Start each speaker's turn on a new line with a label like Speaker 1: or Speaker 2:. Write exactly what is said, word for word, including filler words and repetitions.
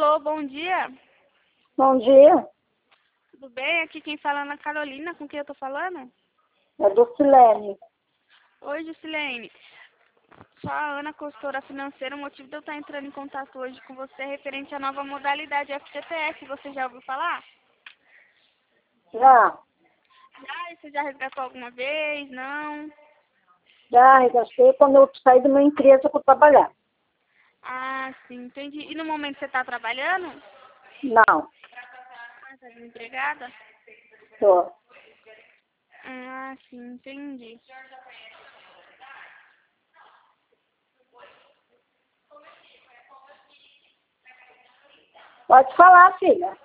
Speaker 1: Alô, bom dia.
Speaker 2: Bom dia,
Speaker 1: Tudo bem? Aqui quem fala é Ana Carolina, com quem eu tô falando?
Speaker 2: é do Silene.
Speaker 1: Oi, Jusilene. Sou a Ana, consultora financeira. O motivo de eu estar entrando em contato hoje com você é referente à nova modalidade F G T S. Você já ouviu falar?
Speaker 2: Já,
Speaker 1: Já? E você já resgatou alguma vez? Não?
Speaker 2: já regastei quando eu saí de uma empresa para trabalhar.
Speaker 1: Ah, sim, entendi. E no momento você está trabalhando?
Speaker 2: Não,
Speaker 1: Ah, está desempregada?
Speaker 2: tô.
Speaker 1: Ah, sim, entendi.
Speaker 2: Pode falar, filha.